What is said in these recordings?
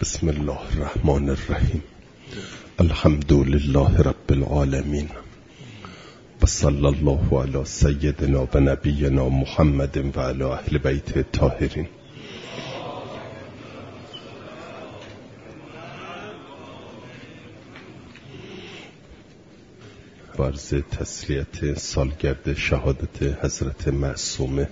بسم الله الرحمن الرحیم. الحمد لله رب العالمین و صلی الله علی سیدنا و نبینا محمد و علی اهل بیت الطاهرین. عرض تسلیت سالگرد شهادت حضرت معصومه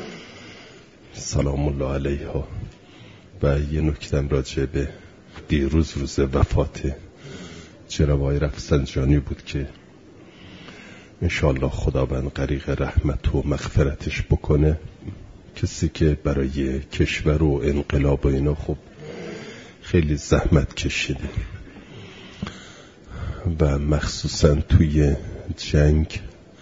سلام الله علیها و یه نکتم راجع به دیروز روز وفات جناب آقای رفسنجانی بود که انشاءالله خداوند غریق رحمت و مغفرتش بکنه. کسی که برای کشور و انقلاب و اینا خب خیلی زحمت کشیده و مخصوصا توی جنگ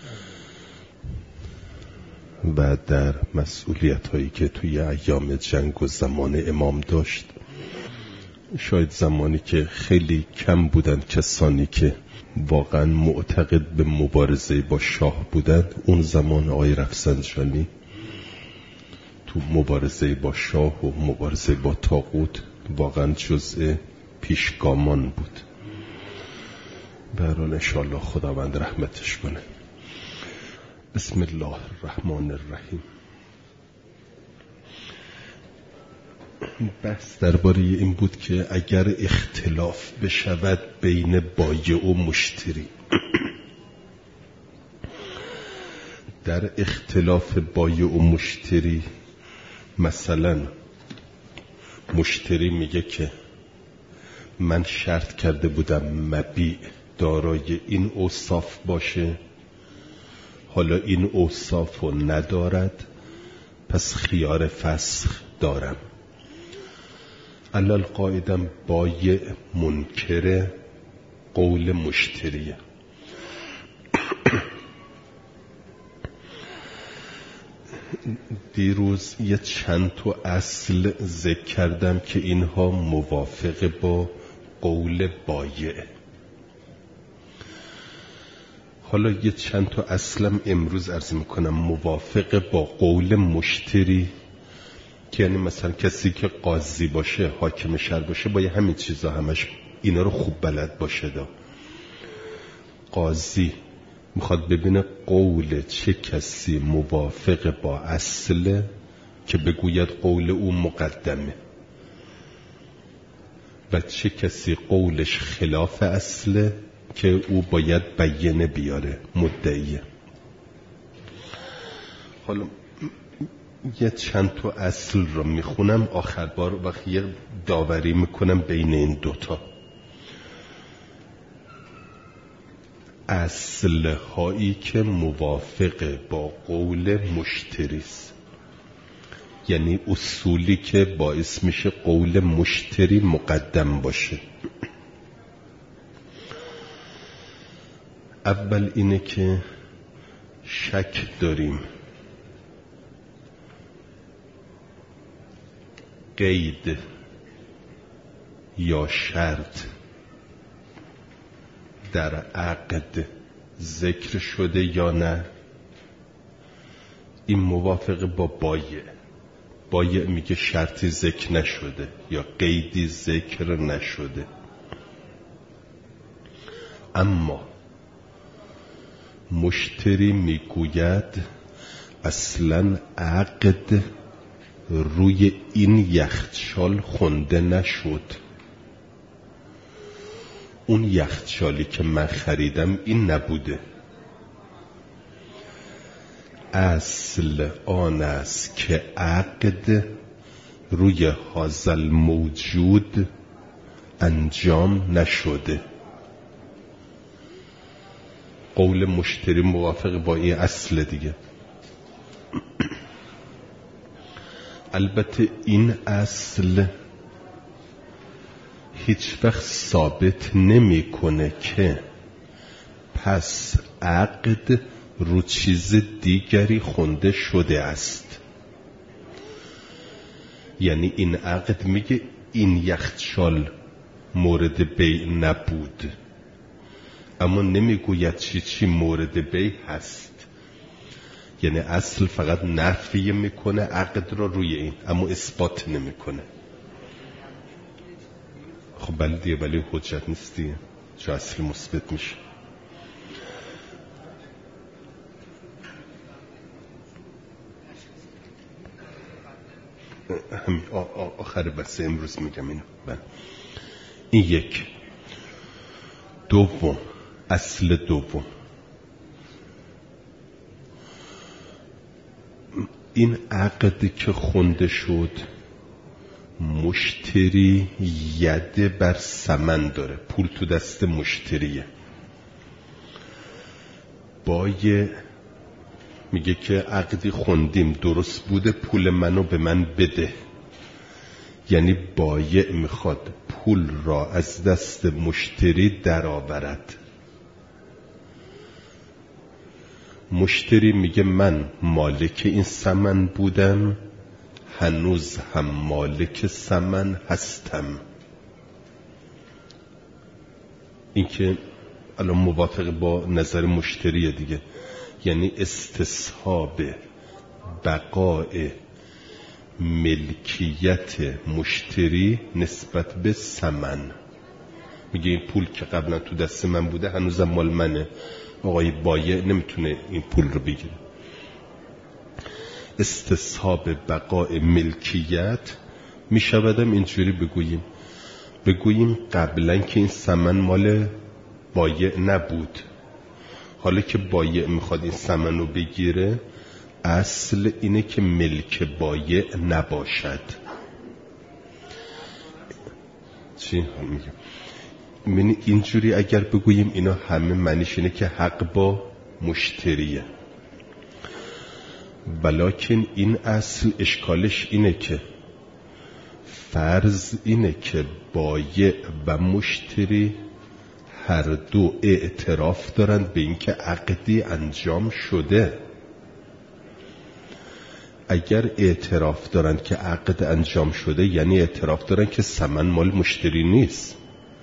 و در مسئولیت هایی که توی ایام جنگ و زمان امام داشت. شاید زمانی که خیلی کم بودن کسانی که واقعا معتقد به مبارزه با شاه بودن، اون زمان آقای رفسنجانی تو مبارزه با شاه و مبارزه با طاغوت واقعا جزء پیشگامان بود. به هر حال انشاءالله خداوند رحمتش کنه. بسم الله الرحمن الرحیم. بحث درباره این بود که اگر اختلاف بشود بین بایع و مشتری، در اختلاف بایع و مشتری مثلا مشتری میگه که من شرط کرده بودم مبیع دارای این اوصاف باشه، حالا این اوصاف رو ندارد، پس خیار فسخ دارم. علل قاعدم بایع منکر قول مشتریه. دیروز یه چند تا اصل ذکر کردم که اینها موافق با قول بایع. حالا یه چند تا اصلم امروز عرض میکنم موافق با قول مشتری، که یعنی مثلا کسی که قاضی باشه، حاکم شهر باشه، باید همین چیزا همش اینا رو خوب بلد باشه. قاضی میخواد ببینه قول چه کسی موافق با اصل که بگوید قول او مقدمه و چه کسی قولش خلاف اصله که او باید بیانه بیاره، مدعیه. حالا یه چند تا اصل رو میخونم، آخر بار وقت یه داوری میکنم بین این دوتا. اصل هایی که موافق با قول مشتریست، یعنی اصولی که باعث میشه قول مشتری مقدم باشه. اول اینه که شک داریم قید یا شرط در عقد ذکر شده یا نه. این موافق با بایع. بایع میگه شرطی ذکر نشده یا قیدی ذکر نشده، اما مشتری میگوید اصلا عقد روی این یخچال خونده نشد، اون یخچالی که من خریدم این نبوده. اصل آن است که عقد روی هازل موجود انجام نشده. قول مشتری موافق با این اصل دیگه. البته این اصل هیچ وقت ثابت نمیکنه که پس عقد رو چیز دیگری خونده شده است. یعنی این عقد میگه این یخچال مورد بیع نبود، اما نمیگوید چی مورد بیع هست. یعنی اصل فقط نفی میکنه عقد را روی این، اما اثبات نمیکنه. خب بله دیگه، ولی حجت نیست دیگه، چه اصل مثبت میشه. همین آخر بحث امروز میگم اینو. بله. این یک. دوم، اصل دوم، این عقدی که خونده شد مشتری یده بر ثمن داره، پول تو دست مشتریه. میگه که عقدی خوندیم درست بوده، پول منو به من بده. یعنی بایع میخواد پول را از دست مشتری درآورد. مشتری میگه من مالک این ثمن بودم، هنوز هم مالک ثمن هستم. این که الان موافق با نظر مشتریه دیگه، یعنی استصحاب بقای ملکیت مشتری نسبت به ثمن. میگه این پول که قبلا تو دست من بوده هنوزم مال منه، آقای بایع نمیتونه این پول رو بگیره. استصحاب بقای ملکیت میشودم اینجوری بگوییم قبلا که این ثمن مال بایع نبود، حالا که بایع میخواد این ثمن رو بگیره، اصل اینه که ملک بایع نباشد. چی میگم؟ اینجوری اگر بگوییم اینا همه معنیش اینه که حق با مشتریه، ولیکن این اصل اشکالش اینه که فرض اینه که بایع و مشتری هر دو اعتراف دارند به اینکه عقدی انجام شده. اگر اعتراف دارند که عقد انجام شده، یعنی اعتراف دارند که ثمن مال مشتری نیست.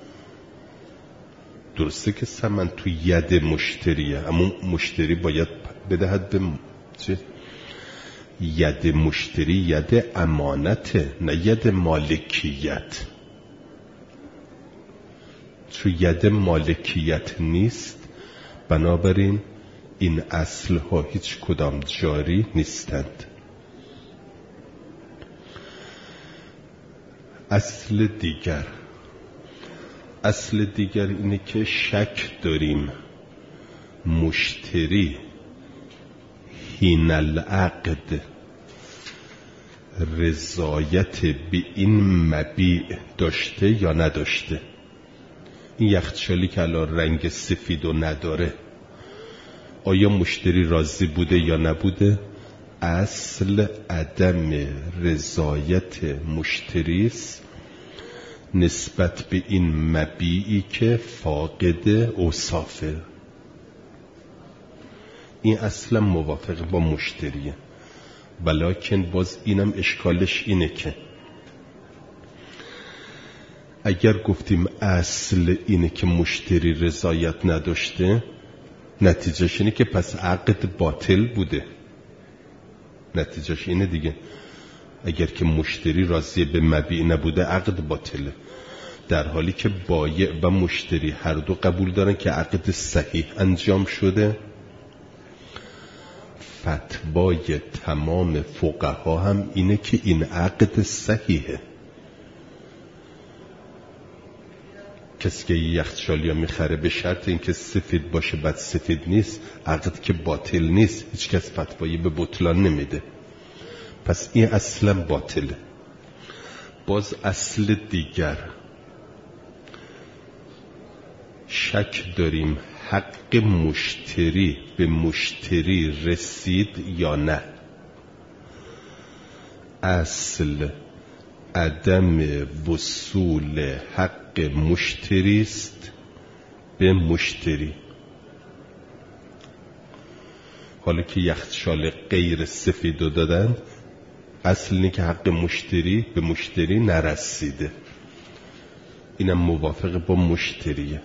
درسته که ثمن تو ید مشتریه، اما مشتری باید بدهد به ید مشتری. ید امانته، نه ید مالکیت. چون ید مالکیت نیست، بنابراین این اصل ها هیچ کدام جاری نیستند. اصل دیگر اینه که شک داریم مشتری حین العقد رضایت به این مبیع داشته یا نداشته. این یخچالی که الان رنگ سفید و نداره، آیا مشتری راضی بوده یا نبوده؟ اصل عدم رضایت مشتری است نسبت به این مبیعی که فاقد اوصافه. این اصلا موافق با مشتریه، ولیکن باز اینم اشکالش اینه که اگر گفتیم اصل اینه که مشتری رضایت نداشته، نتیجهش اینه که پس عقد باطل بوده. نتیجهش اینه دیگه، اگر که مشتری راضی به مبیع نبوده عقد باطله، در حالی که بایع و مشتری هر دو قبول دارن که عقد صحیح انجام شده. فتوای تمام فقها هم اینه که این عقد صحیحه. کسی که یخچالیا میخره به شرط اینکه سفید باشه بعد سفید نیست، عقد که باطل نیست، هیچ کس فتوایی به بطلان نمیده. پس این اصلا باطله. باز اصل دیگر، شک داریم حق مشتری به مشتری رسید یا نه. اصل عدم وصول حق مشتری است به مشتری. حالا که یخچال غیر سفید رو دادن، اصل اینه که حق مشتری به مشتری نرسیده. اینم موافق با مشتریه.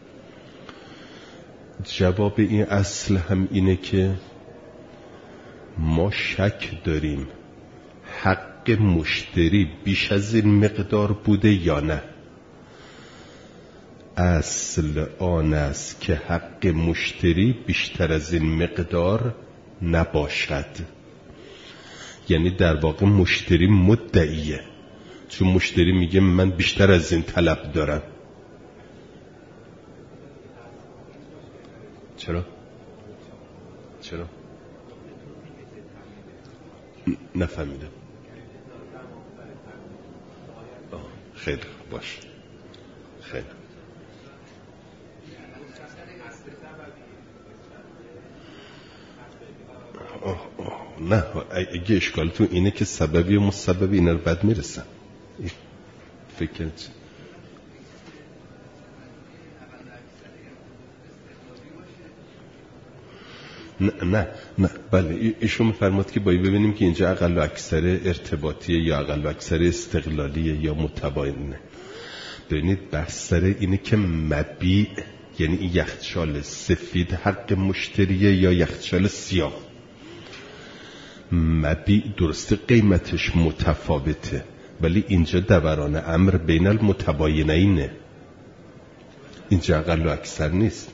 جواب این اصل هم اینه که ما شک داریم حق مشتری بیش از این مقدار بوده یا نه. اصل آن است که حق مشتری بیشتر از این مقدار نباشد. یعنی در واقع مشتری مدعیه، چون مشتری میگه من بیشتر از این طلب دارم. چرا؟ نفهمیدم. خیلی باش. خیلی نه، اگه اشکالتون اینه که سببی و مسببی اینا رو بعد میرسن. فکر نه بله، ایشون میفرماد که باید ببینیم که اینجا اقل و اکثر ارتباطیه یا اقل و اکثر استقلالیه یا متباینه. ببینید بحث سر اینه که مبیع، یعنی این یخچال سفید حق مشتریه یا یخچال سیاه. مبیع درسته قیمتش متفاوته، ولی اینجا دوران امر بین المتباینینه، اینجا اقل و اکثر نیست.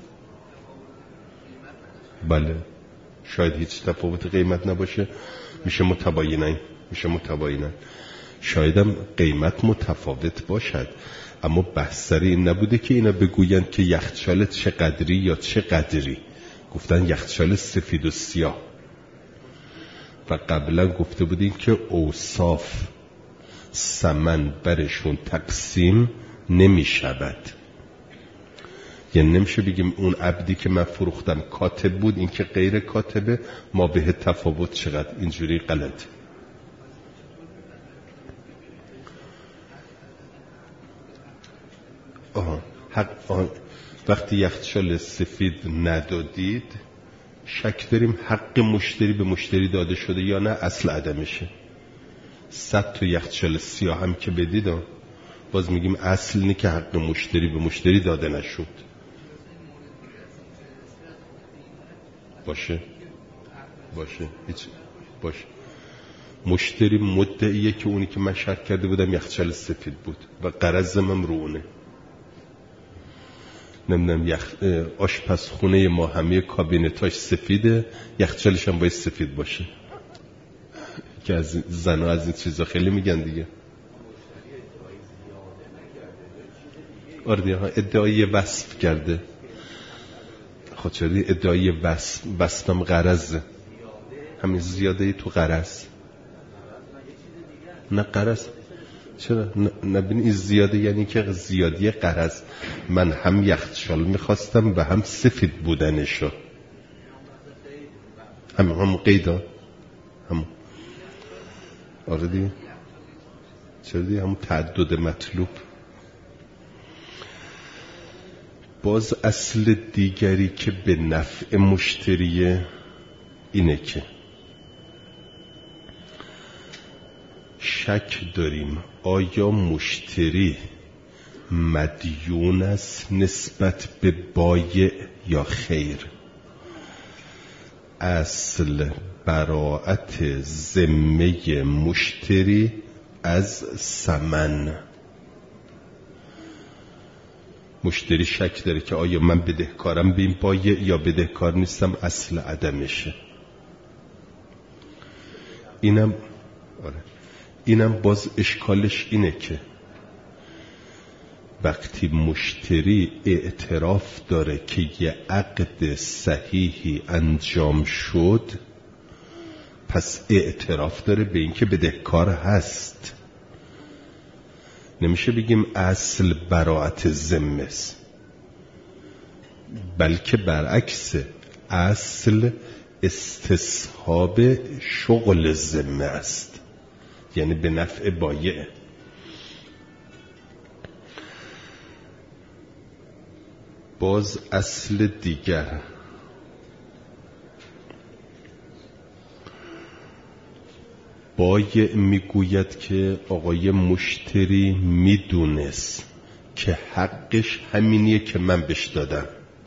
بله، شاید هیچ تفاوت قیمت نباشه، میشه متباینین. شاید هم قیمت متفاوت باشد، اما بحث سر این نبوده که اینا بگویند که یخچال چه قدری یا چه قدری. گفتن یخچال سفید و سیاه، و قبلا گفته بودیم که اوصاف ثمن برشون تقسیم نمی شود. یعنی نمیشه بگیم اون عبدی که من فروختم کاتب بود، این که غیر کاتبه، ما به تفاوت چقدر. اینجوری غلط. وقتی یخچال سفید ندادید شک داریم حق مشتری به مشتری داده شده یا نه، اصل عدمشه. 100 تا یخچال سیاه هم که بدید باز میگیم اصل اینه که حق مشتری به مشتری داده نشد. باشه مشتری مدعیه که اونی که من شک کرده بودم یخچال سفید بود و قرضم رو اونه. نمیدونم آشپزخونه ما همه کابینتاش سفیده، یخچالش هم باید سفید باشه. که از زنها از این چیزا خیلی میگن دیگه. آره ها، ادعای وصف کرده. خود چردی ادعای وصفم غرضه، همین زیاده تو غرض. نه غرض چرا؟ نبینی این زیاده یعنی که زیادی غرض. من هم یخچال میخواستم و هم سفید بودنشو، هم قیدا هم. آره دیگه، چرا دیگه هم تعدد مطلوب. باز اصل دیگری که به نفع مشتریه اینه که شک داریم آیا مشتری مدیون است نسبت به بایع یا خیر. اصل براءت ذمه مشتری از ثمن. مشتری شک داره که آیا من بدهکارم به این بایع یا بدهکار نیستم، اصل عدمشه. اینم باز اشکالش اینه که وقتی مشتری اعتراف داره که یه عقد صحیحی انجام شد، پس اعتراف داره به این که بدهکار هست. نمیشه بگیم اصل براءت ذمه است، بلکه برعکس، اصل استصحاب شغل ذمه است، یعنی به نفع بایع. باز اصل دیگر بایع میگوید که آقای مشتری میدونست که حقش همینیه که من بهش دادم.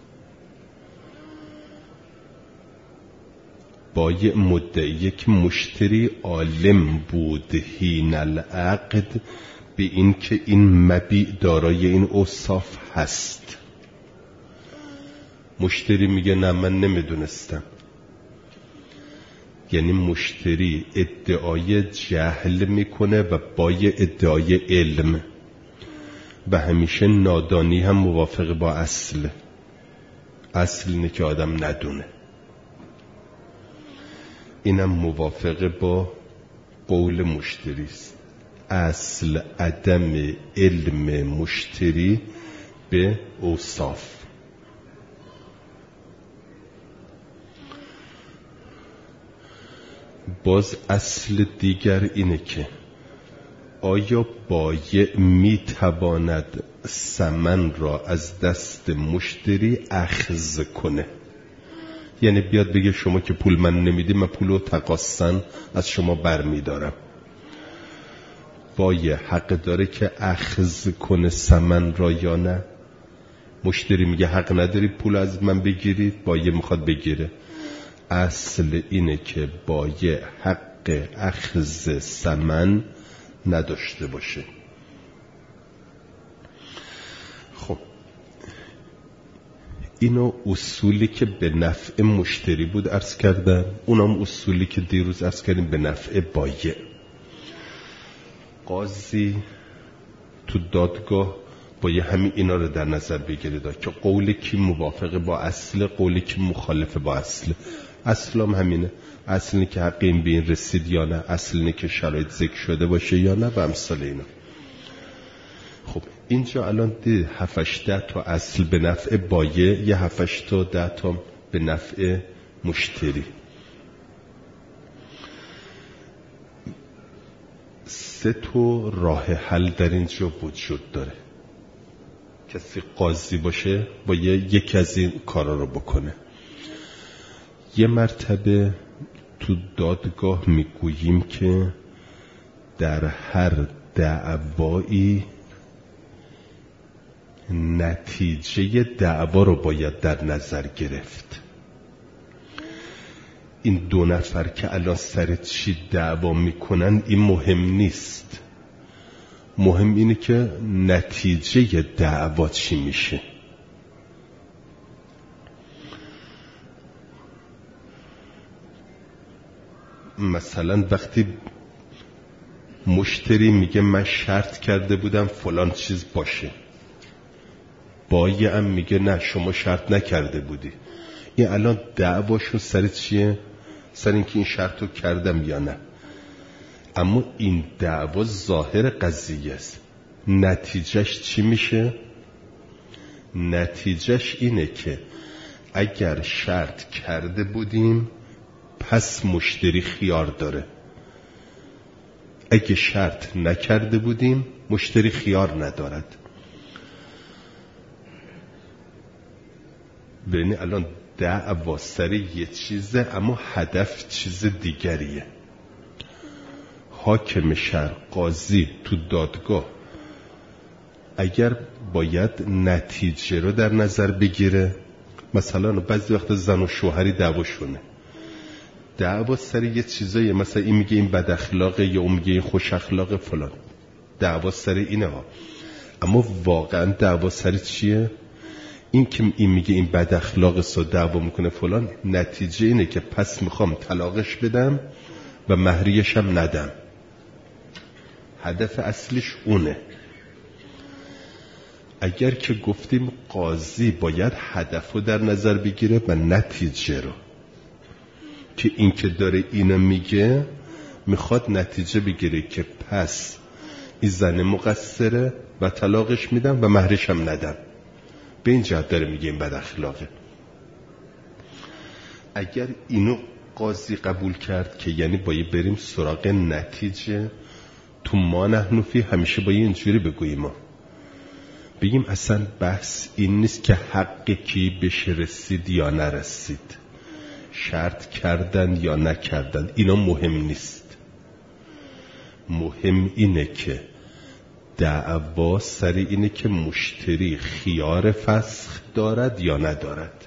بایع مدعیه که مشتری عالم بود حین العقد به این که این مبیع دارای این اوصاف هست. مشتری میگه نه من نمیدونستم. یعنی مشتری ادعای جهل میکنه و با ادعای علم، و همیشه نادانی هم موافق با اصل اینه که آدم ندونه. اینم موافق با قول مشتری است. اصل عدم علم مشتری به اوصاف. باز اصل دیگر اینه که آیا بایع میتواند ثمن را از دست مشتری اخذ کنه؟ یعنی بیاد بگه شما که پول من نمیدی، من پولو تقاصن از شما بر میدارم. بایع حق داره که اخذ کنه ثمن را یا نه؟ مشتری میگه حق نداری پول از من بگیرید، بایع میخواد بگیره. اصل اینه که بایع حق اخذ ثمن نداشته باشه. خب اینو اصولی که به نفع مشتری بود عرض کردم، اونم اصولی که دیروز عرض کردیم به نفع بایع. قاضی تو دادگاه باید همین اینا رو در نظر بگیره که قول کی موافق با اصل، قول کی مخالف با اصل. اصل هم همینه، اصل اینه که حق این به این رسید یا نه، اصل اینه که شرایط ذکر شده باشه یا نه و امثال اینا. خب اینجا الان 7-8 تا اصل به نفع بایع، یه 7-8 تا 10 تا به نفع مشتری. 3 تا راه حل در اینجا وجود داره. کسی قاضی باشه باید یکی از این کارا رو بکنه. یه مرتبه تو دادگاه میگوییم که در هر دعوایی نتیجه دعوا رو باید در نظر گرفت. این 2 نفر که الان سر چی دعوا میکنن این مهم نیست، مهم اینه که نتیجه دعوا چی میشه. مثلا وقتی مشتری میگه من شرط کرده بودم فلان چیز باشه، بایع هم میگه نه شما شرط نکرده بودی، این الان دعواشون سر چیه؟ سر اینکه این شرطو کردم یا نه. اما این دعوا ظاهر قضیه است. نتیجهش چی میشه؟ نتیجهش اینه که اگر شرط کرده بودیم پس مشتری خیار داره، اگه شرط نکرده بودیم مشتری خیار ندارد. ببینید الان دعوا سر یه چیزه اما هدف چیز دیگریه. حاکم شهر، قاضی تو دادگاه اگر باید نتیجه رو در نظر بگیره، مثلا بعضی وقت زن و شوهری دعواشونه، دعوا سر یه چیزایه، مثلا این میگه این بد اخلاقه یا اون میگه این خوش اخلاقه فلان، دعوا سر اینه ها. اما واقعا دعوا سر چیه؟ این که این میگه این بد اخلاقه سو دعوا میکنه فلان، نتیجه اینه که پس میخوام طلاقش بدم و مهریش هم ندم. هدف اصلیش اونه. اگر که گفتیم قاضی باید هدف رو در نظر بگیره و نتیجه رو، که این که داره اینو میگه میخواد نتیجه بگیره که پس این زن مقصره و طلاقش میدم و مهرش هم ندم، به این جهت داره میگه این بد اخلاقه. اگر اینو قاضی قبول کرد که یعنی باید بریم سراغ نتیجه، تو ما نحنفی همیشه باید اینجوری بگوییم، ما بگیم اصلا بحث این نیست که حق کی بهش رسید یا نرسید، شرط کردن یا نکردن، اینا مهم نیست. مهم اینه که دعوا سر اینه که مشتری خیار فسخ دارد یا ندارد.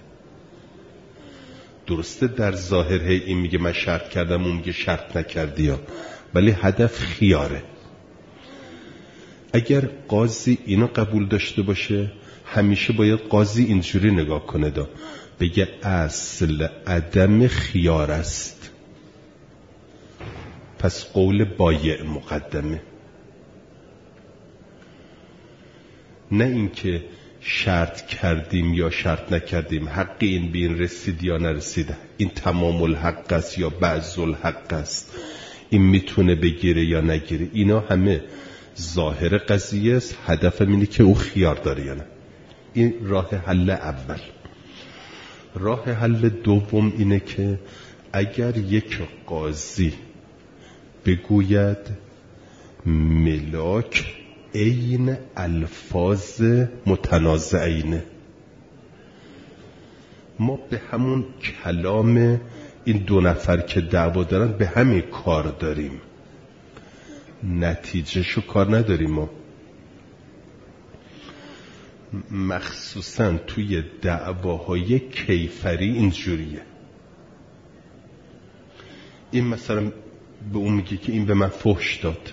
درسته در ظاهر این میگه من شرط کردم، اون میگه شرط نکردی، ولی هدف خیاره. اگر قاضی اینو قبول داشته باشه همیشه باید قاضی اینجوری نگاه کنه بگه اصل عدم خیار است، پس قول بایع مقدمه. نه اینکه شرط کردیم یا شرط نکردیم، حق این به این رسید یا نرسید، این تمام الحق است یا بعض الحق است، این میتونه بگیره یا نگیره، اینا همه ظاهر قضیه است. هدفم اینه که او خیار داره یا نه. این راه حل اول. راه حل دوم اینه که اگر یک قاضی بگوید ملاک عین الفاظ متنازعینه، ما به همون کلام این دو نفر که دعوا دارن به همین کار داریم، نتیجهشو کار نداریم. ما مخصوصا توی دعواهای کیفری اینجوریه. این مثلا به اون میگه که این به من فحش داد،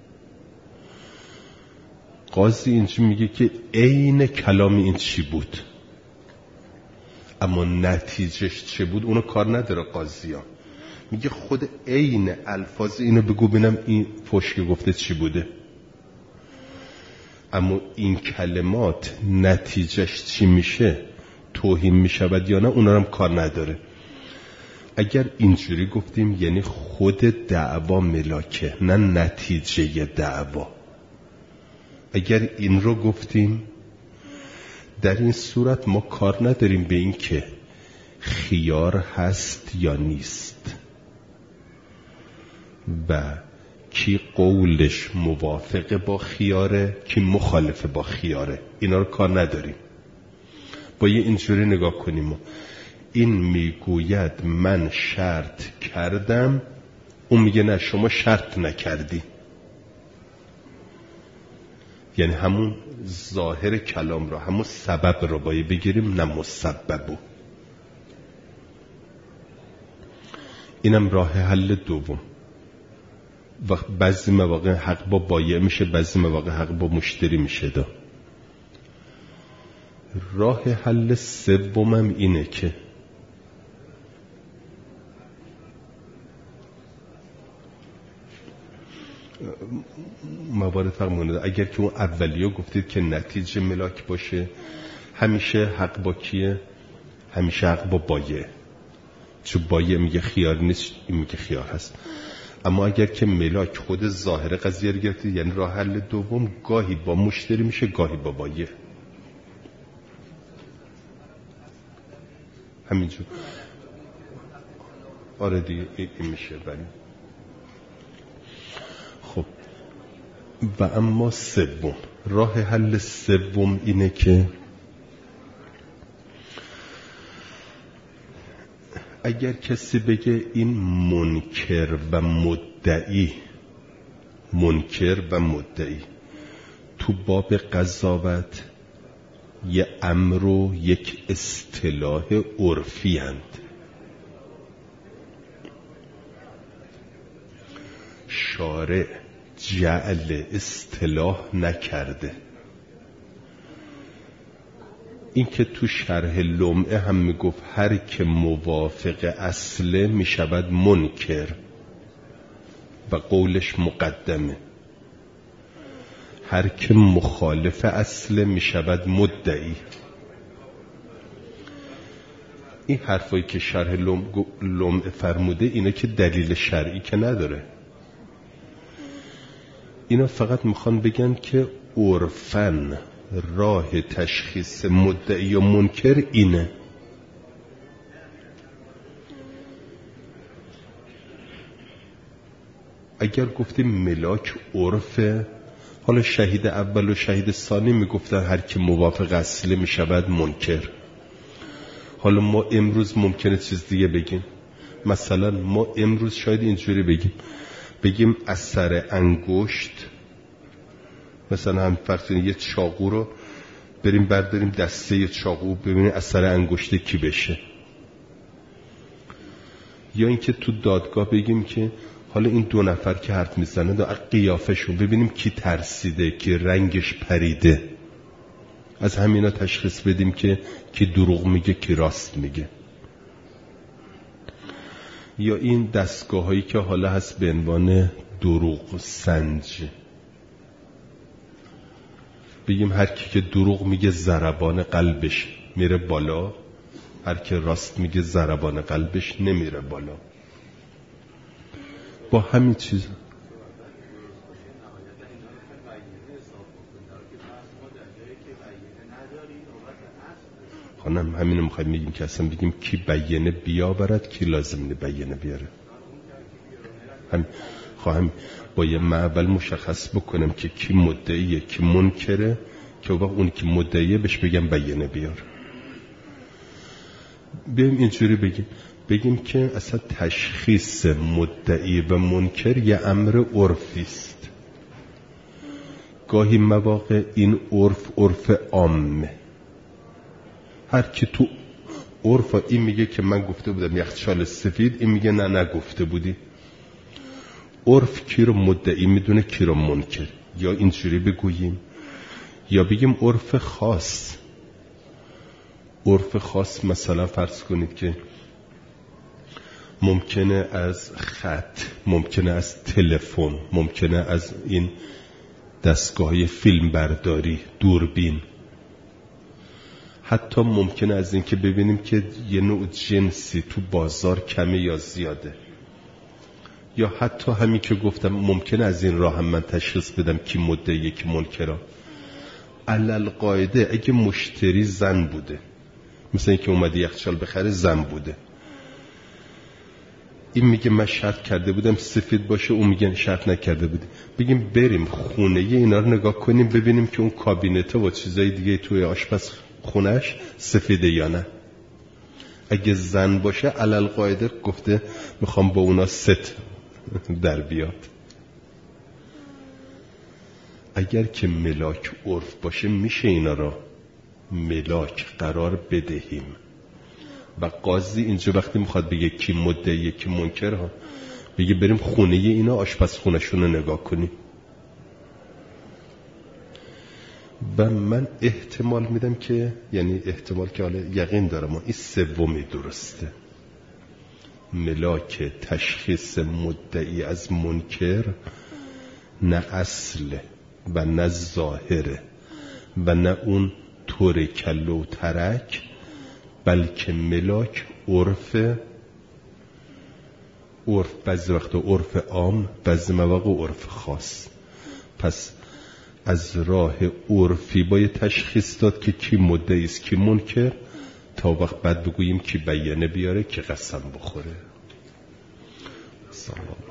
قاضی اینجا میگه که عین کلام این چی بود، اما نتیجهش چه بود اونو کار نداره قاضی ها. میگه خود عین الفاظ اینو بگو ببینم این فحش که گفته چی بوده، اما این کلمات نتیجهش چی میشه، توهین میشود یا نه، اونا هم کار نداره. اگر اینجوری گفتیم یعنی خود دعوا ملاکه، نه نتیجه دعوا. اگر این رو گفتیم در این صورت ما کار نداریم به این که خیار هست یا نیست و کی قولش موافق با خیاره کی مخالف با خیاره، اینا رو کار نداریم. با یه اینجوری نگاه کنیم، این میگوید من شرط کردم، اون میگه نه شما شرط نکردی، یعنی همون ظاهر کلام رو، همون سبب رو باید بگیریم نه مسببو. اینم راه حل دوم. و بعضی مواقع حق با بایع میشه، بعضی مواقع حق با مشتری میشه. راه حل سومم اینه که موارد فرق مونده. اگر که اون اولیو گفتید که نتیجه ملاک باشه، همیشه حق با کیه؟ همیشه حق با بایع، چون بایع میگه خیار نیست، این میگه خیار هست. اما اگر که ملاک خود ظاهر قضیه رو گرفتید، یعنی راه حل دوم گاهی با مشتری میشه گاهی با بایع. همینجور. آره دیگه این میشه. ولی خب و اما سوم، راه حل سوم اینه که اگر کسی بگه این منکر و مدعی تو باب قضاوت یه امر و یک اصطلاح عرفی اند، شارع جعل اصطلاح نکرده. این که تو شرح لمعه هم میگفت هر که موافق اصله میشود منکر و قولش مقدمه، هر که مخالف اصله میشود مدعی. این حرفایی که شرح لمعه فرموده اینا که دلیل شرعی که نداره، اینا فقط میخوان بگن که عرفاً راه تشخیص مدعی و منکر اینه. اگر گفتیم ملاک عرفه، حالا شهید اول و شهید ثانی میگفتن هر که موافق اصله میشود منکر. حالا ما امروز ممکنه چیز دیگه بگیم. مثلا ما امروز شاید اینجوری بگیم اثر انگشت، مثلا هم فرض کنید یه چاقو رو بریم برداریم دسته چاقو ببینیم اثر انگشت کی بشه. یا اینکه تو دادگاه بگیم که حالا این دو نفر که حرف میزنه در قیافشون ببینیم کی ترسیده، کی رنگش پریده، از همینا تشخیص بدیم که کی دروغ میگه کی راست میگه. یا این دستگاه هایی که حالا هست به عنوان دروغ سنج، بگیم هر کی که دروغ میگه ضربان قلبش میره بالا، هر کی راست میگه ضربان قلبش نمیره بالا. با همین چیز خانم همینو میخوایم بگیم که اصلا بگیم کی بیانه بیاورد کی لازم نیست بیانه بیاره. خواهم باید من اول مشخص بکنم که کی مدعیه کی منکره، که وقت اون که مدعیه بهش بگم بیانه بیار. بیایم اینجوری بگیم که اصلا تشخیص مدعی و منکر یه امر عرفی است. گاهی مواقع این عرف عامه، هر کی تو عرف این میگه که من گفته بودم یخچال سفید، این میگه نه نگفته بودی. عرف کی رو مدعی میدونه کی رو منکر. یا اینجوری بگوییم یا بگیم عرف خاص. عرف خاص مثلا فرض کنید که ممکنه از خط، ممکنه از تلفن، ممکنه از این دستگاه فیلم برداری، دوربین، حتی ممکنه از این که ببینیم که یه نوع جنسی تو بازار کمه یا زیاده، یا حتی همین که گفتم ممکنه از این راه هم من تشخیص بدم کی مدعیه کی منکره. علل قاعده اگه مشتری زن بوده، مثلا اینکه اومده یخچال بخره زن بوده، این میگه من شرط کرده بودم سفید باشه، اون میگه شرط نکرده بودی، بگیم بریم خونه اینا رو نگاه کنیم ببینیم که اون کابینته و چیزای دیگه توی آشپز خونش سفیده یا نه. اگه زن باشه علل قاعده گفته میخوام با اونا ست در بیاد. اگر که ملاک عرف باشه میشه اینا را ملاک قرار بدهیم و قاضی اینجا وقتی میخواد بگه کی مدعیه کی منکر ها بگه بریم خونه اینا آشپزخونه‌شون رو نگاه کنیم. و من احتمال میدم که یعنی احتمال که حالا یقین دارم این سومی درسته. ملاک تشخیص مدعی از منکر نه اصله و نه ظاهره و نه اون طور کله و ترک، بلکه ملاک عرف بعضی وقتا عرف عام، بعضی مواقع عرف خاص. پس از راه عرفی باید تشخیص داد که کی مدعی است کی منکر، تا وقت بعد بگوییم کی بیانه بیاره کی قسم بخوره. سلام.